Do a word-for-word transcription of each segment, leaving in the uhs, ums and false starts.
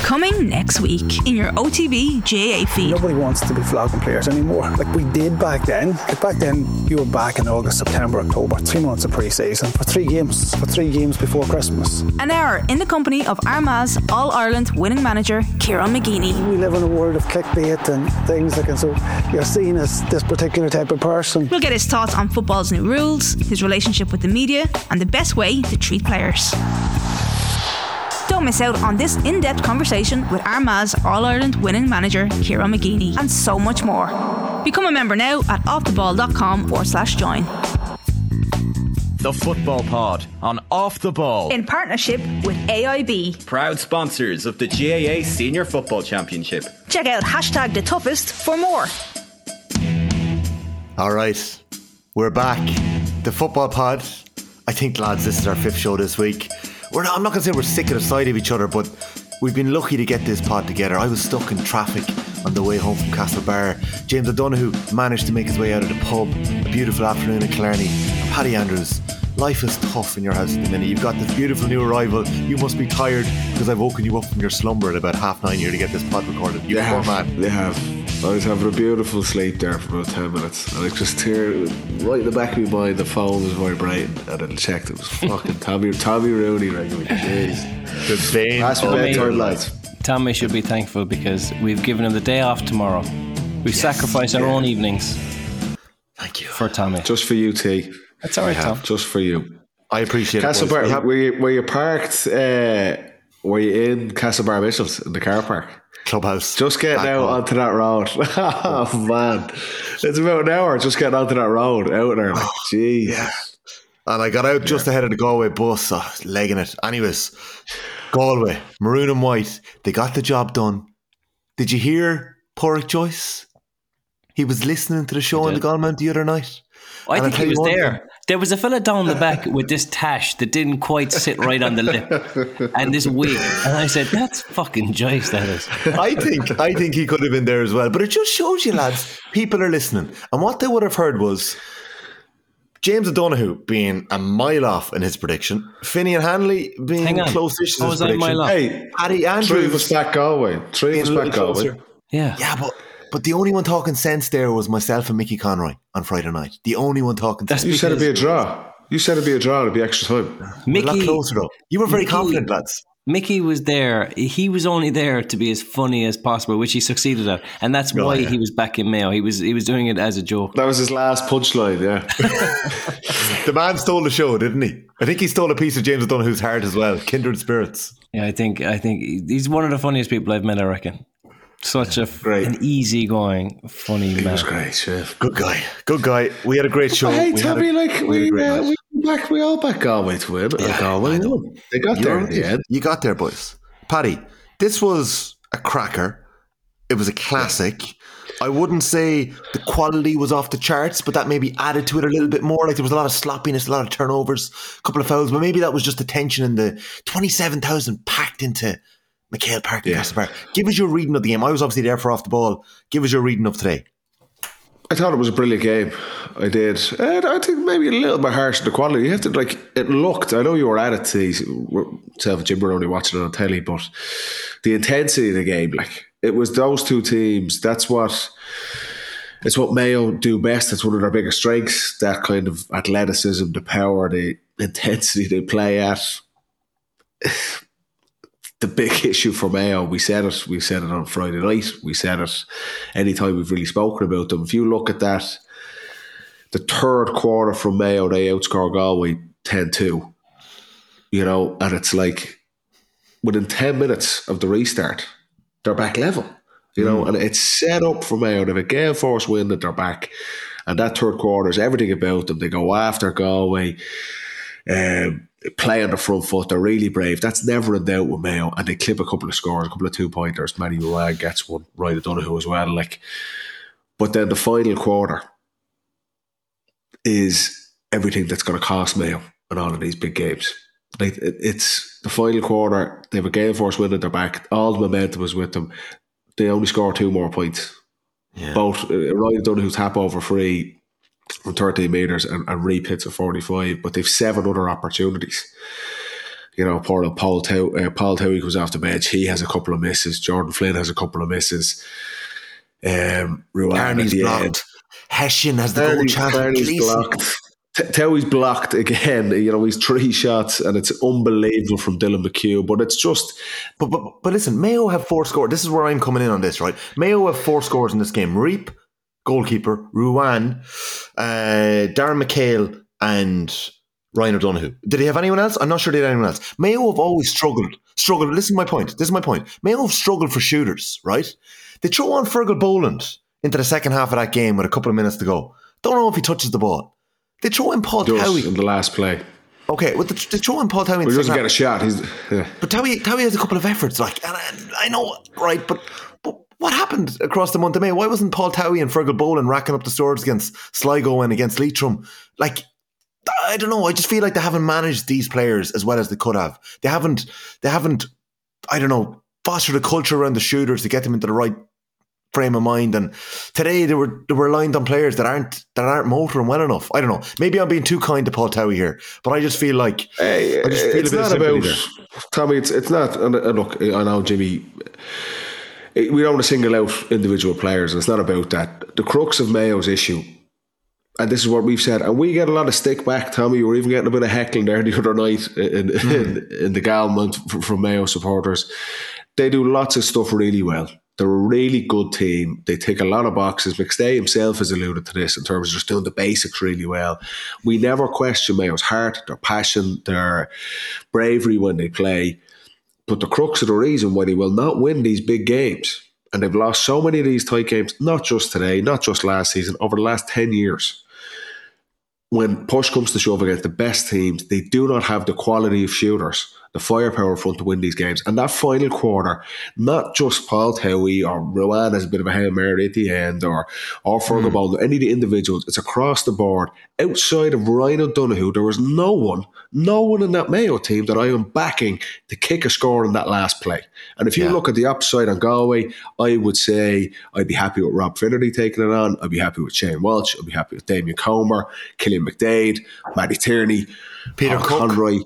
Coming next week in your O T B G A A feed. Nobody wants to be flogging players anymore. Like we did back then. Like back then, you were back in August, September, October. Three months of pre-season for three games. For three games before Christmas. An hour in the company of Armagh's All-Ireland winning manager, Kieran McGeeney. We live in a world of clickbait and things like, and so you're seen as this particular type of person. We'll get his thoughts on football's new rules, his relationship with the media, and the best way to treat players. Don't miss out on this in-depth conversation with Armagh's All-Ireland winning manager, Kieran McGeeney, and so much more. Become a member now at offtheball.com forward slash join. The Football Pod on Off the Ball. In partnership with A I B. Proud sponsors of the G A A Senior Football Championship. Check out hashtag the toughest for more. Alright, we're back. The Football Pod. I think, lads, this is our fifth show this week. We're not, I'm not going to say we're sick of the sight of each other, but we've been lucky to get this pod together. I was stuck in traffic on the way home from Castlebar. James O'Donoghue managed to make his way out of the pub. A beautiful afternoon in Killarney. Paddy Andrews, life is tough in your house at the minute. You've got this beautiful new arrival. You must be tired because I've woken you up from your slumber at about half nine here to get this pod recorded. You they poor have, man. They have. I was having a beautiful sleep there for about ten minutes, and I just hear right in the back of my mind the phone was vibrating, and I checked. It was fucking Tommy Tommy Rooney ringing me. Jeez, The vein. that's what bedtime, lads. Tommy should be thankful because we've given him the day off tomorrow. We've yes, sacrificed our yeah. own evenings. Thank you for Tommy. Just for you, T. That's all right, Tom. Just for you. I appreciate Castlebar, it. Have- were you were you parked? Uh, were you in Castlebar Mitchells in the car park? Clubhouse. Just getting out home. Onto that road. Oh man, it's about an hour just getting onto that road out there. Like, jeez. Yeah. And I got out just yeah. ahead of the Galway bus, oh, legging it. Anyways, Galway, maroon and white, they got the job done. Did you hear Porrick Joyce? He was listening to the show on the Galmount the other night. I and think he was there. Thing. There was a fella down the back with this tash that didn't quite sit right on the lip and this wig. And I said, that's fucking Joyce, that is. I think I think he could have been there as well. But it just shows you, lads, people are listening. And what they would have heard was James O'Donoghue being a mile off in his prediction, Finian Hanley being close-ish in his prediction. Hey, Paddy Andrews. Three of us back Galway. Three of us back Galway. Yeah. Yeah, but... But the only one talking sense there was myself and Mickey Conroy on Friday night. The only one talking sense. You said it'd be a draw. You said it'd be a draw. It'd be extra time. Mickey, a lot closer though. You were very Mickey, confident, lads. Mickey was there. He was only there to be as funny as possible, which he succeeded at, and that's why oh, yeah. he was back in Mayo. He was he was doing it as a joke. That was his last punchline. Yeah. The man stole the show, didn't he? I think he stole a piece of James O'Donoghue's heart as well. Kindred spirits. Yeah, I think I think he's one of the funniest people I've met. I reckon. Such a great. an easygoing, funny he man. Was great, chef. Good guy, good guy. We had a great show. Hey, we Tommy, a, like we we, uh, we back, we all back Galway to win. Yeah, Galway, they got there in the end. You got there, boys. Paddy, this was a cracker. It was a classic. I wouldn't say the quality was off the charts, but that maybe added to it a little bit more. Like there was a lot of sloppiness, a lot of turnovers, a couple of fouls, but maybe that was just the tension in the twenty-seven thousand packed into McHale Park in yeah. Castlebar. Give us your reading of the game. I was obviously there for Off the Ball. Give us your reading of today. I thought it was a brilliant game. I did. And I think maybe a little bit harsh in the quality. You have to, like, it looked, I know you were at it, yourself and Jim were only watching it on telly, but the intensity of the game, like, it was those two teams. That's what, it's what Mayo do best. It's one of their biggest strengths, that kind of athleticism, the power, the intensity they play at. The big issue for Mayo, we said it, we said it on Friday night, we said it anytime we've really spoken about them. If you look at that, the third quarter from Mayo, they outscore Galway ten two. You know, and it's like within ten minutes of the restart, they're back level. You know, mm. and it's set up for Mayo. They have a gale force win that they're back. And that third quarter is everything about them. They go after Galway. Um play on the front foot, they're really brave. That's never in doubt with Mayo, and they clip a couple of scores, a couple of two pointers. Matty Rowan gets one, Ryan O'Donoghue as well. Like, but then the final quarter is everything that's going to cost Mayo in all of these big games. Like it, it's the final quarter. They have a gale force win at their back. All the momentum is with them. They only score two more points. Yeah. Both uh, Ryan O'Donoghue's tap over free from thirteen metres and, and Reap hits a forty-five, but they've seven other opportunities. You know, Paul Paul, Tow, uh, Paul Towie comes off the bench. He has a couple of misses. Jordan Flynn has a couple of misses. Um, Carney's blocked. End. Hessian has the goal chance. Carney's blocked. Towie's blocked again. You know, he's three shots, and it's unbelievable from Dylan McHugh. But it's just, but but but listen, Mayo have four scores. This is where I'm coming in on this, right? Mayo have four scores in this game. Reap, goalkeeper, Ruan, uh, Darren McHale, and Ryan O'Donoghue. Did he have anyone else? I'm not sure they had anyone else. Mayo have always struggled. Struggled. Listen to my point. This is my point. Mayo have struggled for shooters, right? They throw on Fergal Boland into the second half of that game with a couple of minutes to go. Don't know if he touches the ball. They throw in Paul Towie in the last play. Okay, well, they, they throw in Paul Towie. He doesn't get a shot. He's yeah. But Towie, Towie has a couple of efforts, like, and I, I know, right? But but what happened across the month of May? Why wasn't Paul Towie and Fergal Boland racking up the scores against Sligo and against Leitrim? Like, I don't know. I just feel like they haven't managed these players as well as they could have. They haven't. They haven't. I don't know. Fostered a culture around the shooters to get them into the right frame of mind, and today they were they were lined on players that aren't that aren't motoring well enough. I don't know. Maybe I'm being too kind to Paul Towie here, but I just feel like hey, I just feel it's a bit not about there. Tommy. It's it's not. And look, I know Jimmy. We don't want to single out individual players, and it's not about that. The crux of Mayo's issue, and this is what we've said, and we get a lot of stick back, Tommy. You were even getting a bit of heckling there the other night in mm. in, in the Galmont from Mayo supporters. They do lots of stuff really well. They're a really good team. They tick a lot of boxes. McStay himself has alluded to this in terms of just doing the basics really well. We never question Mayo's heart, their passion, their bravery when they play. But the crux of the reason why they will not win these big games, and they've lost so many of these tight games, not just today, not just last season, over the last ten years, when push comes to shove against the best teams, they do not have the quality of shooters, the firepower front to win these games. And that final quarter, not just Paul Towie or Ruan as a bit of a Hail Mary at the end, or, or Fergal Boland, mm. any of the individuals, it's across the board. Outside of Ryan O'Donoghue, there was no one, no one in that Mayo team that I am backing to kick a score in that last play. And if you yeah. look at the upside on Galway, I would say I'd be happy with Rob Finnerty taking it on. I'd be happy with Shane Walsh. I'd be happy with Damien Comer, Killian McDade, Matty Tierney, Peter Conroy.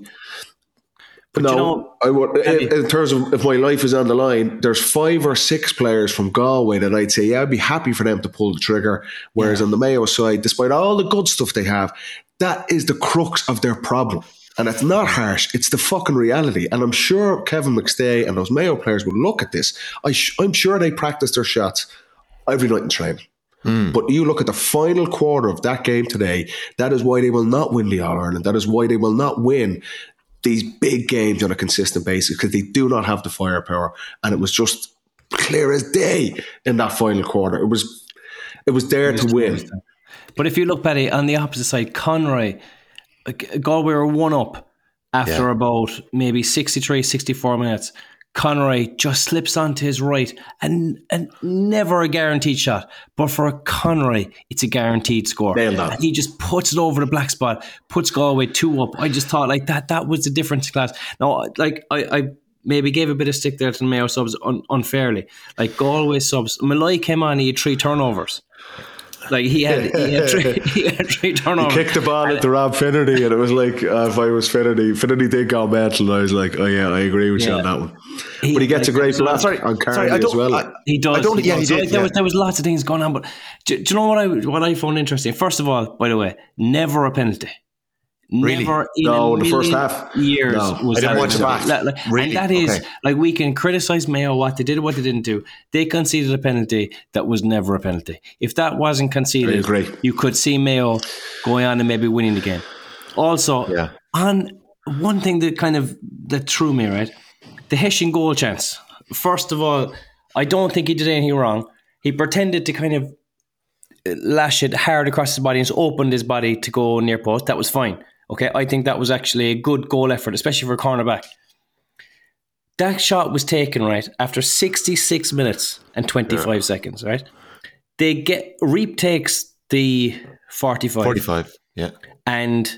But no, you know, I would, in, in terms of if my life is on the line, there's five or six players from Galway that I'd say, yeah, I'd be happy for them to pull the trigger. Whereas yeah. on the Mayo side, despite all the good stuff they have, that is the crux of their problem. And it's not harsh, it's the fucking reality. And I'm sure Kevin McStay and those Mayo players would look at this. I sh- I'm sure they practice their shots every night in training. Mm. But you look at the final quarter of that game today, that is why they will not win the All-Ireland. That is why they will not win these big games on a consistent basis, because they do not have the firepower. And it was just clear as day in that final quarter. It was it was there to win. But if you look, Paddy, on the opposite side, Conroy, Galway were one up after yeah. about maybe sixty-three, sixty-four minutes. Conroy just slips onto his right, and and never a guaranteed shot. But for a Conroy, it's a guaranteed score. And he just puts it over the black spot, puts Galway two up. I just thought like that, that was the difference in class. Now, like I, I maybe gave a bit of stick there to the Mayo subs un, unfairly. Like Galway subs, Malloy came on, he had three turnovers. Like he had, he had three, he had three turnovers. He kicked the ball into Rob Finnerty, and it was like, uh, if I was Finnerty, Finnerty did go mental, and I was like, oh yeah, I agree with yeah. you on that one. He, but he gets like, a great blast sorry, on Carney as well. I, he does. I don't, he yeah, does. He did, so, like, yeah. there was there was lots of things going on, but do, do you know what I what I found interesting? First of all, by the way, never a penalty. Really? Never in no, a the first half. Years no, was I didn't watch it back. Like, like, really? And that is okay. like we can criticise Mayo what they did or what they didn't do. They conceded a penalty that was never a penalty. If that wasn't conceded, you could see Mayo going on and maybe winning the game. Also, yeah. on one thing that kind of that threw me, right? The Hessian goal chance. First of all, I don't think he did anything wrong. He pretended to kind of lash it hard across his body and opened his body to go near post. That was fine. Okay, I think that was actually a good goal effort, especially for a cornerback. That shot was taken, right, after sixty-six minutes and twenty-five yeah. seconds, right? They get Reap takes the forty-five. forty-five, yeah. And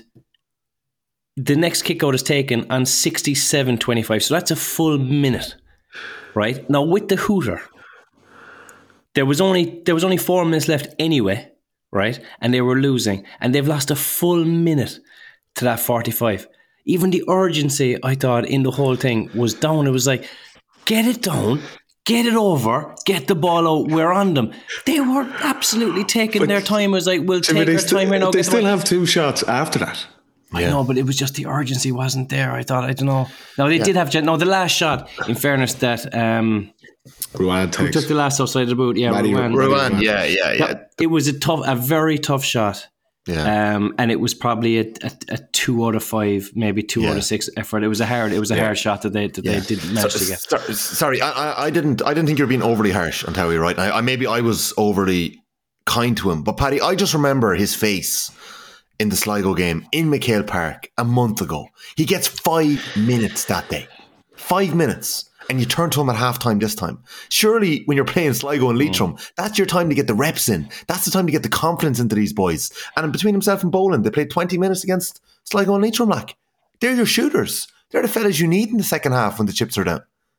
the next kick out is taken on sixty-seven twenty-five. So that's a full minute, right? Now with the hooter, there was only there was only four minutes left anyway, right? And they were losing. And they've lost a full minute to that forty-five. even the urgency, I thought, in the whole thing was down. It was like, get it down, get it over, get the ball out, we're on them. They were absolutely taking but their time. It was like, we'll take our st- time here now. They still the have two shots after that. I yeah. know, but it was just the urgency wasn't there. I thought, I don't know. No, they yeah. did have, no, the last shot, in fairness, that um, Ruan takes. Who took the last offside of the boot? Yeah, Matty Ruan. Ruan, yeah, yeah, yeah. That, it was a tough, a very tough shot. Yeah. Um, and it was probably a, a, a two out of five, maybe two yeah. out of six effort. It was a hard, it was a yeah. hard shot that they that yeah. they didn't manage so, to get. So, sorry, I, I didn't, I didn't think you were being overly harsh on Towie, right? I, I maybe I was overly kind to him, but Paddy, I just remember his face in the Sligo game in McHale Park a month ago. He gets five minutes that day, five minutes. And you turn to him at halftime this time. Surely when you're playing Sligo and Leitrim, mm. that's your time to get the reps in. That's the time to get the confidence into these boys. And between himself and Boland, they played twenty minutes against Sligo and Leitrim. Like, they're your shooters. They're the fellas you need in the second half when the chips are down.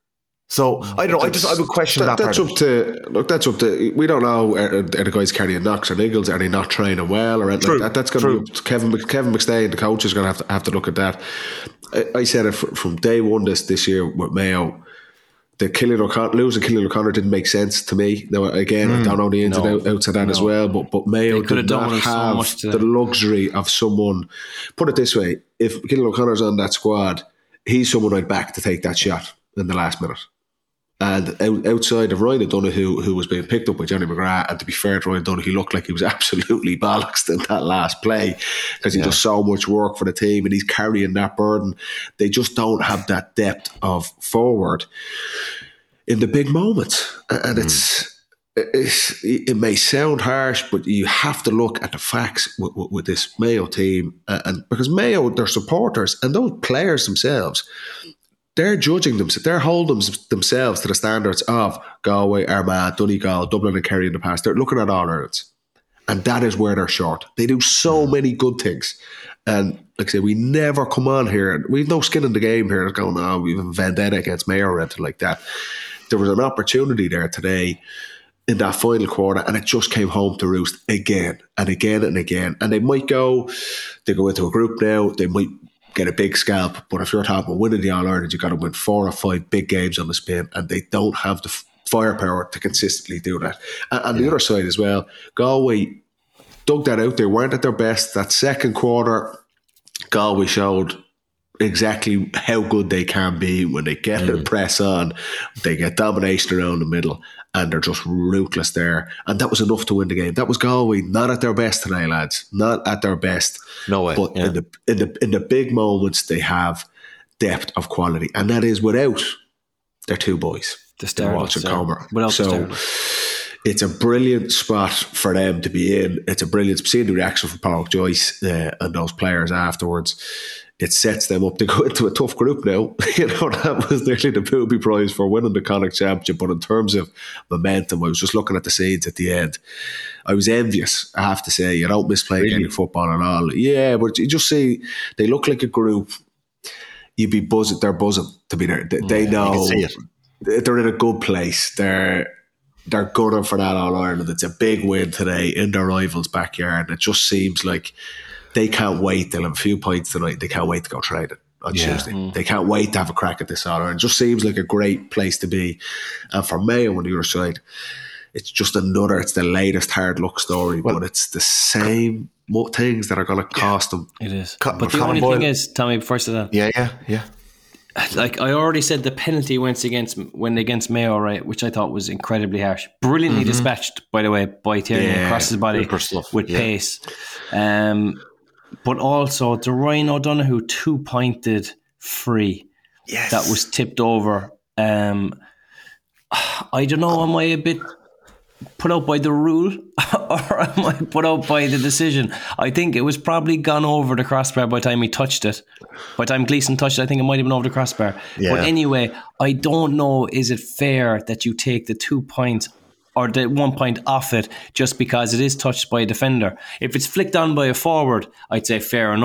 So I don't know. I just I would question that. that that's part up to look. That's up to. We don't know. Are, are the guys carrying knocks or niggles? Are they not training well or anything like that? That's going to be up to Kevin. Kevin McStay, the coach, is going to have to have to look at that. I, I said it from day one this this year with Mayo. The Killian O'Connor, losing Killian O'Connor didn't make sense to me. Now, again, mm, I don't know the ins no, and outs of that no. as well, but but Mayo did not have so the luxury of someone. Put it this way: if Killian O'Connor's on that squad, he's someone I'd back to take that shot in the last minute. And out, outside of Ryan O'Donoghue, who was being picked up by Johnny McGrath, and to be fair to Ryan O'Donoghue, he looked like he was absolutely bollocksed in that last play because he yeah. does so much work for the team and he's carrying that burden. They just don't have that depth of forward in the big moments. And mm. it's, it's it may sound harsh, but you have to look at the facts with, with, with this Mayo team. Uh, and because Mayo, their supporters and those players themselves, they're judging them, they're holding themselves to the standards of Galway, Armagh, Donegal, Dublin and Kerry in the past. They're looking at all Ireland's. And that is where they're short. They do so many good things. And like I say, we never come on here. We've no skin in the game here going, oh, we have a vendetta against Mayo or anything like that. There was an opportunity there today in that final quarter and it just came home to roost again and again and again. And they might go, they go into a group now, they might get a big scalp, but if you're talking about winning the All-Ireland, you've got to win four or five big games on the spin, and they don't have the firepower to consistently do that. And on yeah. the other side as well, Galway dug that out. They weren't at their best. That second quarter, Galway showed exactly how good they can be when they get mm. the press on. They get domination around the middle, and they're just ruthless there. And that was enough to win the game. That was Galway not at their best today, lads. Not at their best. No way. But yeah. in the in the in the big moments, they have depth of quality, and that is without their two boys, the Walsh and Comer. Without so it's a brilliant spot for them to be in. It's a brilliant seeing the reaction from Paul Joyce uh, and those players afterwards. It sets them up to go into a tough group now. You know, that was nearly the Booby Prize for winning the Connacht Championship. But in terms of momentum, I was just looking at the scenes at the end. I was envious, I have to say. You don't miss playing really? Gaelic football at all. Yeah, but you just see, they look like a group. You'd be buzzing, they're buzzing to be there. They, they yeah, know they're in a good place. They're they're gunning for that All-Ireland. It's a big win today in their rivals' backyard. It just seems like they can't wait. They'll have a few points tonight. They can't wait to go training on yeah. Tuesday. Mm. They can't wait to have a crack at this All-Ireland. It just seems like a great place to be. And for Mayo on the other side, it's just another, it's the latest hard luck story, well, but it's the same things that are going to cost yeah, them. It is. Co- but the only Boyle, thing is, Tommy, first of that. Yeah, yeah, yeah. Like I already said, the penalty went against went against Mayo, right, which I thought was incredibly harsh. Brilliantly mm-hmm. dispatched, by the way, by Tierney yeah, across his body with yeah. pace. Um, but also the Ryan O'Donoghue two-pointed free yes. that was tipped over. Um, I don't know, am I a bit put out by the rule or am I put out by the decision? I think it was probably gone over the crossbar by the time he touched it. By the time Gleeson touched it, I think it might have been over the crossbar. Yeah. But anyway, I don't know, is it fair that you take the two points or the one point off it just because it is touched by a defender? If it's flicked on by a forward, I'd say fair enough.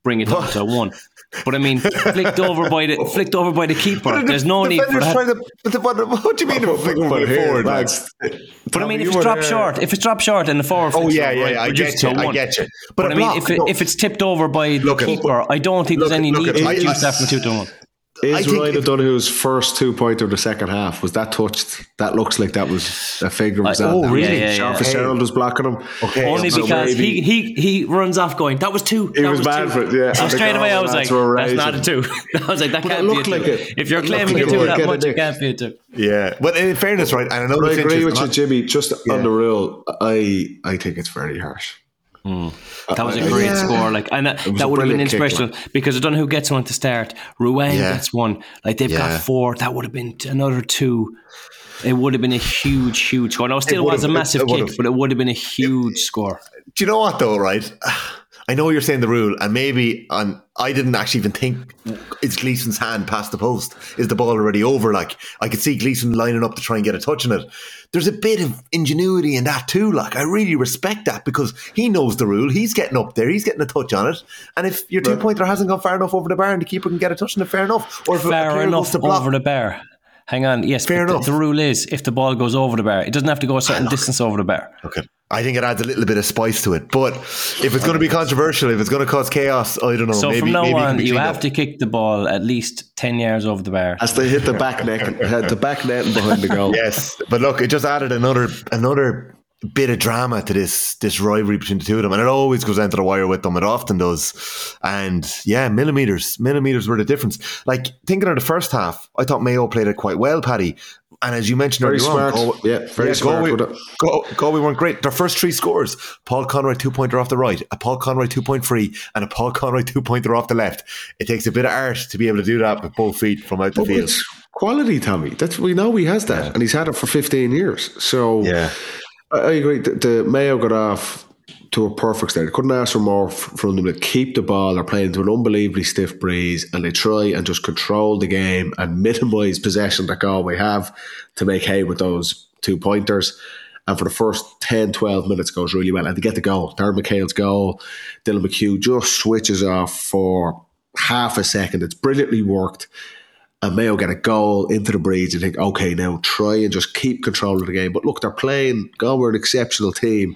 bring it down to a one. But I mean, flicked over by the flicked over by the keeper. There's no need for that. To, but the, what, what do you mean? Flick over forward, like, but I mean, if it's dropped short, if it's dropped short and the forward, oh yeah, yeah, right, yeah I get you, I get you. But, but I mean, if, it, if it's tipped over by the keeper, I don't think there's any need to reduce that from two to one. Is Ryan O'Donoghue's first two pointer of the second half, was that touched? That looks like that was a figure. Was uh, that? Oh, that really? Yeah, yeah, Fitzgerald yeah. was blocking him. Okay. Only so because he, he he runs off going, that was two. He that was, was bad two. For it, yeah. So straight away I was like, that's not a two. I was like, that can't be a two. Like it. If you're claiming a two that much, it can't be a two. Yeah. But in fairness, right, and I know I agree with you, Jimmy, just on the rule, I I think it's very harsh. Mm. That was a great uh, yeah. score, like, and that, that would have been inspirational kick, because I don't know who gets one to start. Rouen yeah. gets one, like they've yeah. got four. That would have been another two. It would have been a huge, huge score. Now, it still it was a massive it, it kick, but it would have been a huge it, score. Do you know what though? Right, I know you're saying the rule, and maybe on. I didn't actually even think it's Gleeson's hand past the post. Is the ball already over? Like I could see Gleeson lining up to try and get a touch on it. There's a bit of ingenuity in that too. Like I really respect that because he knows the rule. He's getting up there. He's getting a touch on it. And if your two pointer hasn't gone far enough over the bar and the keeper can get a touch on it, fair enough. Or if fair enough over the bar. Hang on. Yes, fair enough. The, the rule is if the ball goes over the bar, it doesn't have to go a certain distance over the bar. Okay. I think it adds a little bit of spice to it. But if it's going to be controversial, if it's going to cause chaos, I don't know. So maybe, from now maybe on, you have up. to kick the ball at least ten yards over the bar. As they hit the back net, the back net and behind the goal. Yes, but look, it just added another another bit of drama to this this rivalry between the two of them, and it always goes into the wire with them. It often does. And yeah, millimeters, millimeters were the difference. Like thinking of the first half, I thought Mayo played it quite well, Paddy. And as you mentioned very earlier smart. on, Galway, yeah, very yeah, smart. Galway, Galway, Galway weren't great. Their first three scores: Paul Conroy two pointer off the right, a Paul Conroy two point free, and a Paul Conroy two pointer off the left. It takes a bit of art to be able to do that with both feet from out the but field. It's quality, Tommy. That's we know he has that, yeah. and he's had it for fifteen years. So yeah, I, I agree. The, the Mayo got off to a perfect start. They couldn't ask for more from them to keep the ball. They're playing to an unbelievably stiff breeze, and they try and just control the game and minimise possession that Galway have to make hay with those two pointers. And for the first ten, twelve minutes goes really well. And they get the goal. Darren McHale's goal. Dylan McHugh just switches off for half a second. It's brilliantly worked. And Mayo get a goal into the breeze and think, okay, now try and just keep control of the game. But look, they're playing. Galway are an exceptional team.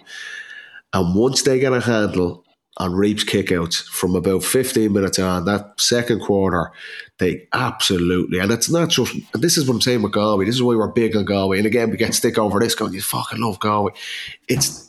And once they get a handle on Reap's kickouts from about fifteen minutes on, that second quarter, they absolutely, and it's not just, and this is what I'm saying with Galway, this is why we're big on Galway. And again, we get stick over this going, you fucking love Galway. It's,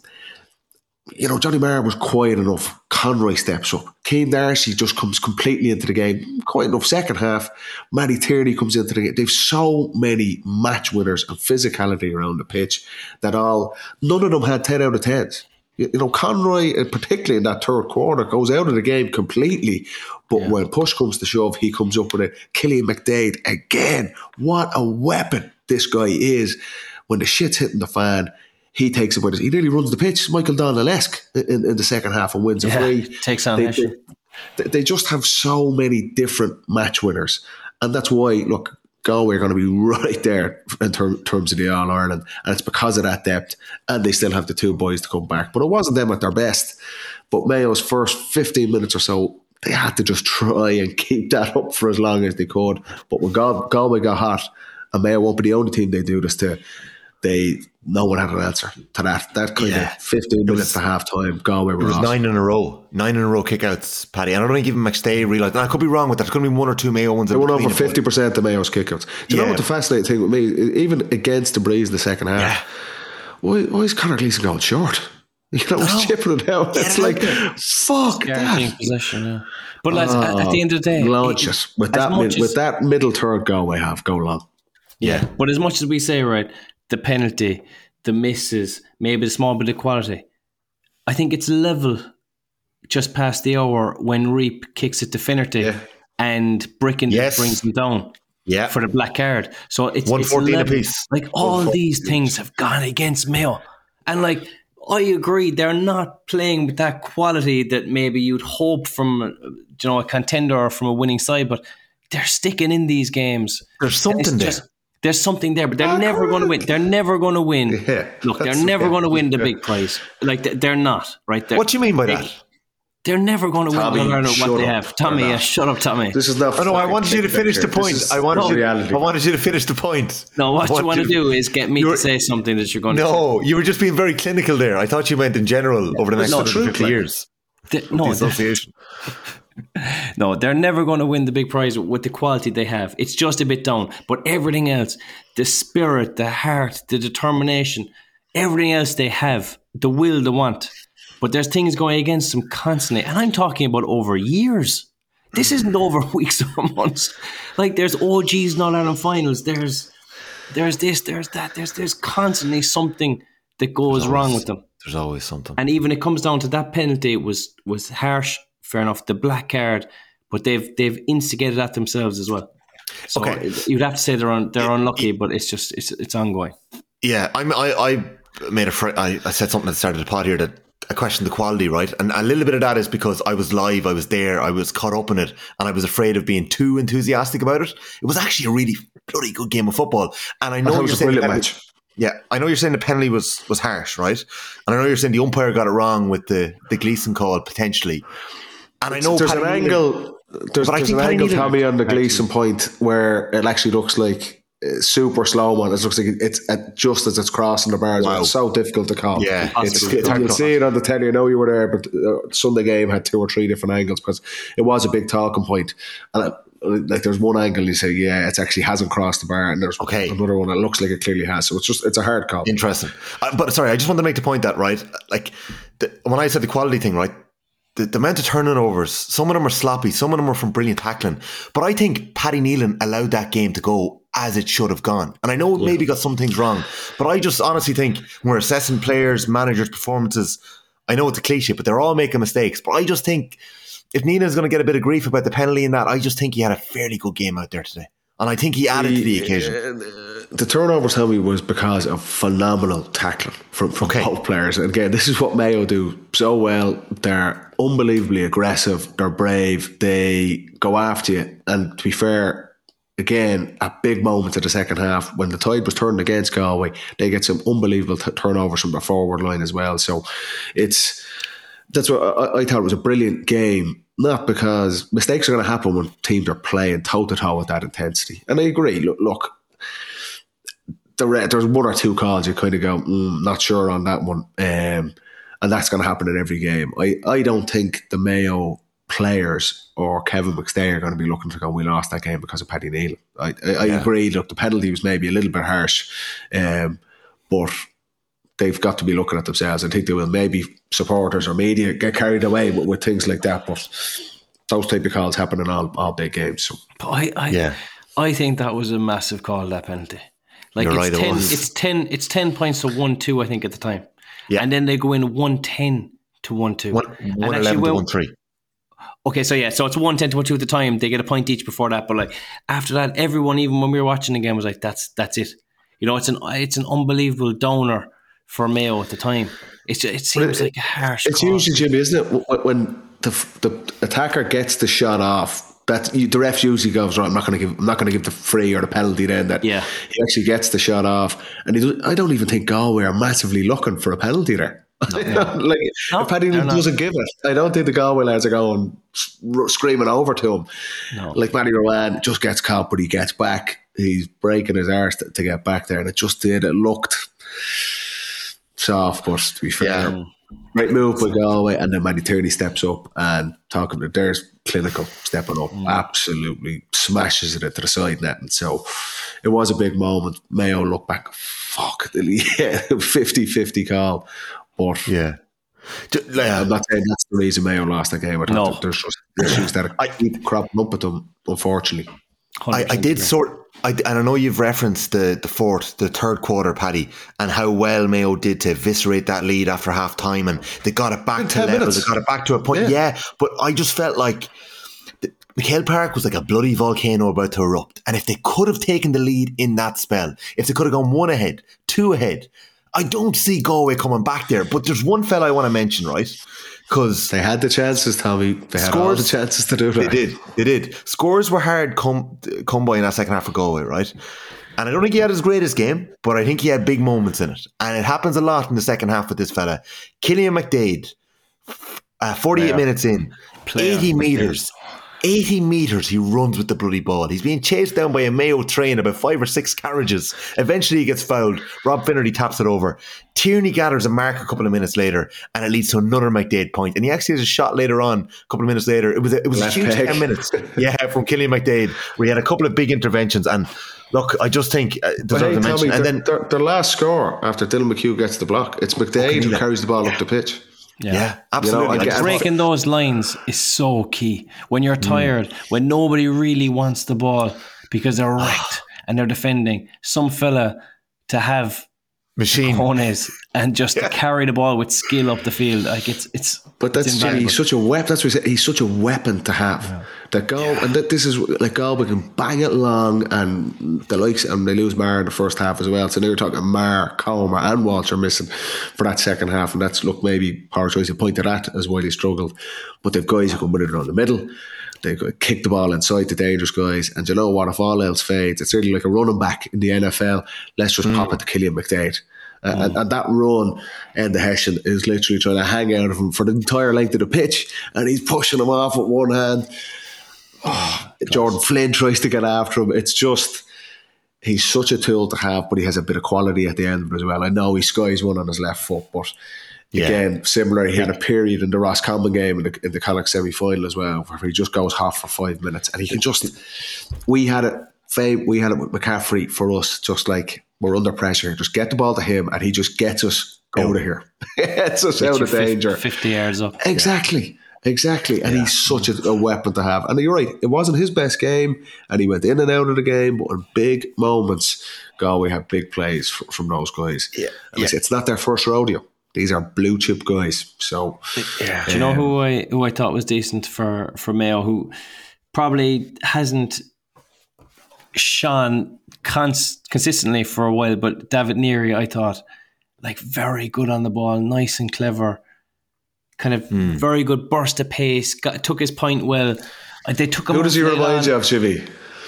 you know, Johnny Marr was quiet enough. Conroy steps up. Cian Darcy just comes completely into the game. Quiet enough. Second half, Matty Tierney comes into the game. They've so many match winners and physicality around the pitch that all, none of them had ten out of tens. You know, Conroy, particularly in that third quarter, goes out of the game completely. But yeah. when push comes to shove, he comes up with it. Killian McDade, again, what a weapon this guy is. When the shit's hitting the fan, he takes it with us. He nearly runs the pitch. Michael Donnell-esque in, in the second half and wins a yeah, free. Takes on they, they, they just have so many different match winners. And that's why, look, Galway are going to be right there in ter- terms of the All-Ireland, and it's because of that depth, and they still have the two boys to come back. But it wasn't them at their best. But Mayo's first fifteen minutes or so, they had to just try and keep that up for as long as they could. But when Gal- Galway got hot, and Mayo won't be the only team they do this to, they no one had an answer to that. That kind yeah. of fifteen minutes was, to half time, Galway were It was lost. nine in a row. Nine in a row kickouts, Paddy. And I don't think even McStay realised. I could be wrong with that. There's going to be one or two Mayo ones. They won over fifty percent of Mayo's kickouts. Do you yeah. know what the fascinating thing with me, even against the breeze in the second half, yeah. why, why is Conor Gleeson going short? You know, he's chipping it out. Yeah, it's like, fuck that. Possession, yeah. But lads, oh, at, at the end of the day, launches. With that, mid, as, with that middle third Galway have, go long. Yeah. yeah. But as much as we say, right, the penalty, the misses, maybe the small bit of quality, I think it's level just past the hour when Reap kicks it to Finnerty yeah. and Bricken yes. brings him down yeah. for the black card. So it's one fourteen apiece. Like all these things have gone against Mayo. And like, I agree, they're not playing with that quality that maybe you'd hope from, you know, a contender or from a winning side, but they're sticking in these games. There's something there. Just, there's something there, but they're oh, never going to win. They're never going to win. Yeah, Look, they're never yeah, going to win the big prize. Like, they're not, right? They're, what do you mean by that? They're never going to win no matter what they up. have. Tommy, yeah, shut up, Tommy. This is not. Oh, no, I wanted you to finish the point. I wanted, you, I wanted you to finish the point. No, what want you want to do is get me to say something that you're going to No, say. You were just being very clinical there. I thought you meant in general yeah, over the next no, one hundred fifty years. The, no, the association. No, they're never going to win the big prize with the quality they have. It's just a bit down. But everything else, the spirit, the heart, the determination, everything else they have, the will, the want. But there's things going against them constantly. And I'm talking about over years. This isn't over weeks or months. Like there's O Gs in All-Ireland finals. There's there's this, there's that. There's there's constantly something that goes always, wrong with them. There's always something. And even it comes down to that penalty was was harsh, fair enough, the black card, but they've they've instigated that themselves as well. So okay. You'd have to say they're un, they're unlucky, but it's just it's it's ongoing. Yeah, I'm, I I made a fr- I, I said something at the start of the pod here that I questioned the quality, right? And a little bit of that is because I was live, I was there, I was caught up in it, and I was afraid of being too enthusiastic about it. It was actually a really bloody good game of football, and I know it was you're a brilliant saying match. Yeah, I know you're saying the penalty was, was harsh, right? And I know you're saying the umpire got it wrong with the, the Gleeson call potentially. And I know there's Paddy an Nealon, angle, there's, there's an angle, Tommy, on the Gleeson point where it actually looks like uh, super slow mo. It looks like it's at, just as it's crossing the bars. Wow. It's so difficult to call. Yeah, it's, it's, it's you see it on the telly. I know you were there, but uh, Sunday game had two or three different angles because it was a big talking point. And uh, like there's one angle you say, yeah, it actually hasn't crossed the bar, and there's okay. another one that looks like it clearly has. So it's just it's a hard call. Interesting, uh, but sorry, I just wanted to make the point that right, like the, when I said the quality thing, right. The, the amount of turnovers, some of them are sloppy, some of them are from brilliant tackling. But I think Paddy Nealon allowed that game to go as it should have gone. And I know it yeah. maybe got some things wrong, but I just honestly think when we're assessing players, managers' performances, I know it's a cliche, but they're all making mistakes. But I just think if Nealon's going to get a bit of grief about the penalty in that, I just think he had a fairly good game out there today. And I think he added the, to the occasion. Uh, the turnover, tell me, was because of phenomenal tackling from, from okay. both players. And again, this is what Mayo do so well. They're unbelievably aggressive. They're brave. They go after you. And to be fair, again, at big moments of the second half, when the tide was turning against Galway, they get some unbelievable t- turnovers from their forward line as well. So it's that's what I, I thought it was a brilliant game. Not because mistakes are going to happen when teams are playing toe-to-toe with that intensity. And I agree. Look, look there's one or two calls you kind of go, mm, not sure on that one. Um, and that's going to happen in every game. I, I don't think the Mayo players or Kevin McStay are going to be looking to go, we lost that game because of Paddy Nealon. I, I, I yeah. agree. Look, the penalty was maybe a little bit harsh, um, but they've got to be looking at themselves. I think they will. Maybe supporters or media get carried away with, with things like that, but those type of calls happen in all, all big games. So. But I, I, yeah. I think that was a massive call, that penalty. Like You're it's right, ten, it was. it's ten, it's ten points to one two. I think at the time, yeah, and then they go in one ten to one two, one eleven to one three. Okay, so yeah, so it's one ten to one two at the time. They get a point each before that, but like after that, everyone, even when we were watching the game, was like, "That's that's it." You know, it's an it's an unbelievable downer for Mayo at the time. It's just, it seems it, like a harsh. It's call. usually, Jimmy, isn't it, when the the attacker gets the shot off, that you, the ref usually goes, right, I'm not going to give I'm not going to give the free or the penalty. Then that yeah. he actually gets the shot off, and he does, I don't even think Galway are massively looking for a penalty there. No, no. like no, if Paddy doesn't give it, I don't think the Galway lads are going screaming over to him. No. Like Matty Rowan just gets caught, but he gets back. He's breaking his arse to, to get back there, and it just did. It looked soft, but to be fair, yeah. Great move by Galway, and then Matty Tierney steps up and talking to there's clinical stepping up, mm. absolutely smashes it into the side net, and so it was a big moment. Mayo look back, fuck, yeah, fifty-fifty call. But yeah, yeah, I'm not saying that's the reason Mayo lost that game. I no. There's just issues that are keep cropping up at them, unfortunately. I, I did sort, I, and I know you've referenced the, the fourth, the third quarter, Paddy, and how well Mayo did to eviscerate that lead after half time, and they got it back to level, minutes. They got it back to a point. Yeah. yeah, but I just felt like the, McHale Park was like a bloody volcano about to erupt, and if they could have taken the lead in that spell, if they could have gone one ahead, two ahead, I don't see Galway coming back there. But there's one fella I want to mention, right? Because they had the chances, Tommy. They had scores, all the chances to do that. They did. They did. Scores were hard come come by in that second half for Galway, right? And I don't think he had his greatest game, but I think he had big moments in it. And it happens a lot in the second half with this fella. Killian McDade, Uh, forty-eight Player. minutes in, Player. eighty metres. eighty metres he runs with the bloody ball. He's being chased down by a Mayo train about five or six carriages. Eventually he gets fouled. Rob Finnerty taps it over. Tierney gathers a mark a couple of minutes later, and it leads to another McDade point. And he actually has a shot later on, a couple of minutes later. It was a, it was a huge peg. ten minutes. Yeah, from Killian McDade, where he had a couple of big interventions. And look, I just think uh, But deserves hey, a mention. Tommy, And their, then their, their last score after Dylan McHugh gets the block, it's McDade who Miller. carries the ball up the pitch. Yeah, yeah, absolutely. You know, I I get- just- breaking those lines is so key. When you're tired, when nobody really wants the ball because they're wrecked and they're defending, some fella to have machine. cojones and just carry the ball with skill up the field, like it's it's. But that's it's Jimmy, invaluable. he's such a weapon. That's what he said. He's such a weapon to have. Yeah. That goal, yeah. and that this is like Galway can bang it long, and the likes, and they lose Mar in the first half as well. So now you're talking Mar, Comer, and Walsh are missing for that second half, and that's look maybe Power Choice pointed that as why they struggled. But they've guys who can win it around the middle. They kick the ball inside the dangerous guys, and you know what? If all else fades, it's really like a running back in the N F L. Let's just mm. pop it to Killian McDade. Uh, mm. and, and that run, and the Hessian is literally trying to hang out of him for the entire length of the pitch, and he's pushing him off with one hand. Oh, Jordan Flynn tries to get after him. It's just, he's such a tool to have, but he has a bit of quality at the end of it as well. I know he skies one on his left foot, but yeah. again, similar, he had a period in the Roscommon game in the, in the Connacht semi-final as well, where he just goes hot for five minutes, and he can just, we had it, we had it with McCaffrey for us, just like, we're under pressure. Just get the ball to him, and he just gets us out of here. Gets us out of danger. fifty yards up. Exactly. Yeah. Exactly. And yeah. he's such a, a weapon to have. And you're right, it wasn't his best game, and he went in and out of the game, but in big moments, Galway had big plays f- from those guys. Yeah. And yeah. It's not their first rodeo. These are blue chip guys. So, yeah. Do you know who I who I thought was decent for, for Mayo, who probably hasn't shone cons- consistently for a while, but David Neary, I thought, like, very good on the ball, nice and clever, kind of mm. very good burst of pace, got, took his point well. Uh, they took him. Who does he remind you of, Jimmy?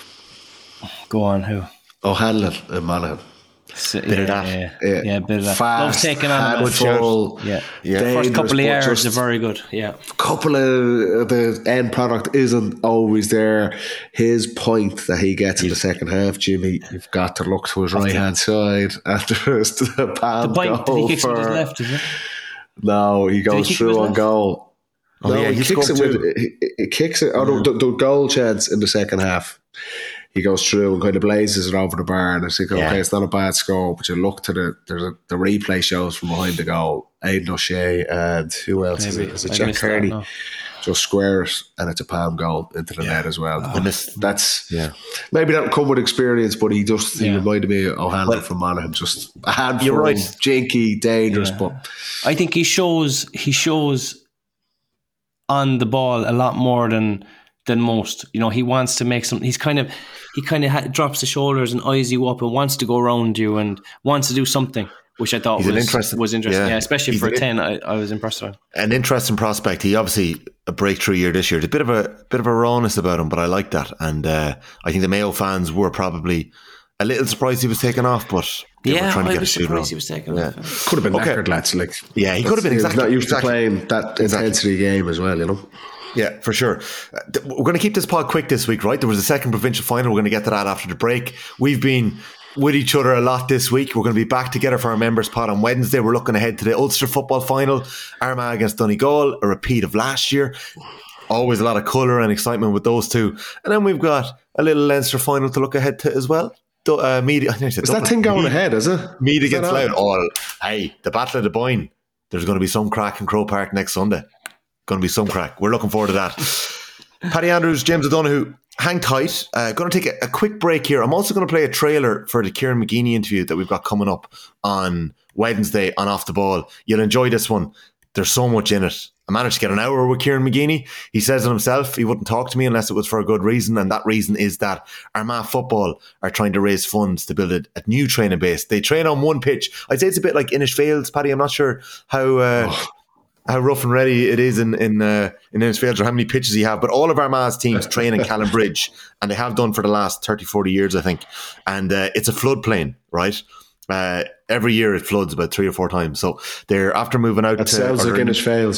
Go on, who? O'Hanlon and Monaghan. So, bit yeah, of that. Yeah, yeah, yeah, bit of that. Fast, Love's taking on handful, yeah, yeah. The first couple of yards are very good. Yeah, couple of the end product isn't always there. His point that he gets in the second half, Jimmy, you've got to look to his right hand side after the palm the point, goal. Did he kicks for, with his left, is it? No, he goes he through on goal. Oh, no, yeah, he, he kicks it too. with he, he kicks it. Oh, no, the, the goal chance in the second half. He goes through and kind of blazes it over the bar, and I think, okay, yeah. it's not a bad score, but you look to the there's a, the replay shows from behind the goal. Aidan O'Shea and who else Maybe. is it? Is it Jack Kearney? No. Just squares, and it's a palm goal into the yeah. net as well. Oh, this, that's yeah. maybe that'll come with experience, but he just he yeah. reminded me of O'Hanlon well, from Monaghan. Just a handful, you're right. jinky, dangerous, yeah. but I think he shows he shows on the ball a lot more than than most. You know, he wants to make some. He's kind of he kind of ha- drops the shoulders and eyes you up and wants to go around you and wants to do something, which I thought was interesting. Was interesting, yeah. yeah especially He's for a ten. I, I was impressed with him. An interesting prospect. He obviously a breakthrough year this year. There's a bit of a bit of a rawness about him, but I like that. And uh, I think the Mayo fans were probably a little surprised he was taken off, but they yeah, were trying to I get was a surprised he was taken yeah. off. Could have been okay. knackered, lads. Like yeah, he could have been exactly. He's not used exactly. to playing that intensity exactly. game as well, you know. Yeah, for sure. We're going to keep this pod quick this week, right? There was a second provincial final. We're going to get to that after the break. We've been with each other a lot this week. We're going to be back together for our members pod on Wednesday. We're looking ahead to the Ulster football final, Armagh against Donegal, a repeat of last year. Always a lot of colour and excitement with those two. And then we've got a little Leinster final to look ahead to as well. Uh, Media, is that Dublin. thing going Mead, ahead, is it? Mead against Louth. Oh, hey, the Battle of the Boyne. There's going to be some crack in Crow Park next Sunday. Going to be some crack. We're looking forward to that. Paddy Andrews, James O'Donoghue, hang tight. Uh, going to take a, a quick break here. I'm also going to play a trailer for the Kieran McGeeney interview that we've got coming up on Wednesday on Off the Ball. You'll enjoy this one. There's so much in it. I managed to get an hour with Kieran McGeeney. He says it himself, he wouldn't talk to me unless it was for a good reason, and that reason is that Armagh Football are trying to raise funds to build a, a new training base. They train on one pitch. I'd say it's a bit like Innisfailds, Paddy. I'm not sure how... Uh, oh. how rough and ready it is in in uh, in Innisfailds or how many pitches you have, but all of Armagh's teams train in Callan Bridge, and they have done for the last thirty, forty years, I think. And uh, it's a floodplain, right? Uh, every year it floods about three or four times. So they're after moving out. That to, sounds like Innisfailds, yeah.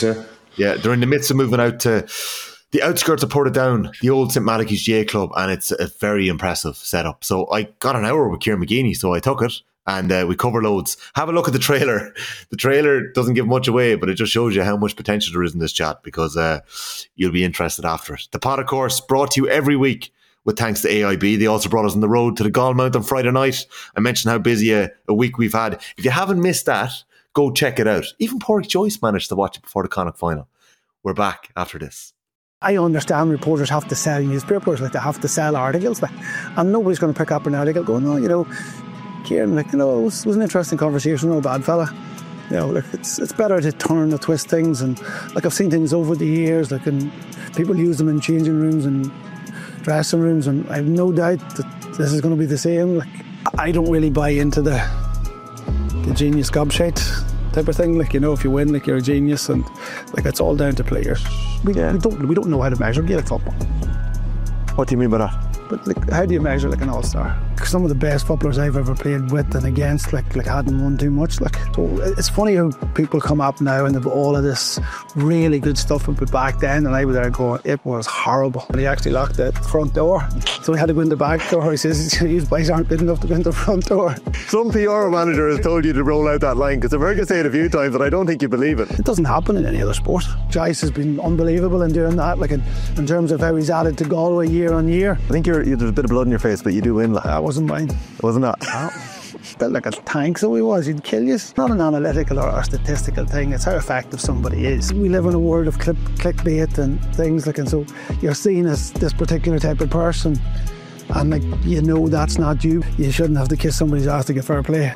Yeah, they're in the midst of moving out to the outskirts of Portadown, the old Saint Malachy's G A Club, and it's a very impressive setup. So I got an hour with Kieran McGeeney, so I took it, and uh, we cover loads. Have a look at the trailer. The trailer doesn't give much away, but it just shows you how much potential there is in this chat, because uh, you'll be interested after it. The pod, of course, brought to you every week with thanks to A I B. They also brought us on the road to the Galmount on Friday night. I mentioned how busy a, a week we've had. If you haven't missed that, go check it out. Even Pádraig Joyce managed to watch it before the Connacht final. We're back after this. I understand reporters have to sell newspapers, like they have to sell articles, like, and nobody's going to pick up an article going, oh, you know, Kieran, like, you know, it was, it was an interesting conversation, no bad fella. You know, like, it's it's better to turn and twist things, and like I've seen things over the years, like, and people use them in changing rooms and dressing rooms, and I have no doubt that this is going to be the same. Like, I don't really buy into the the genius gobshite type of thing. Like, you know, if you win, like, you're a genius, and like it's all down to players. We, yeah. we don't we don't know how to measure Gaelic football. What do you mean by that? But like, how do you measure like an all-star? Some of the best footballers I've ever played with and against, like, like hadn't won too much. Like, so it's funny how people come up now and they've all of this really good stuff, but back then, and I was there going, it was horrible. And he actually locked the front door, so he had to go in the back door. He says his boys aren't good enough to go in the front door. Some P R manager has told you to roll out that line, because I've heard you say it a few times, and I don't think you believe it. It doesn't happen in any other sport. Joyce has been unbelievable in doing that. Like in, in terms of how he's added to Galway year on year. I think you're, there's a bit of blood in your face, but you do win. Like. That wasn't mine. Wasn't that? No. Built like a tank, so he was. He'd kill you. It's not an analytical or a statistical thing. It's how effective somebody is. We live in a world of click, clickbait and things like, and so you're seen as this particular type of person, and like, you know that's not you. You shouldn't have to kiss somebody's ass to get fair play.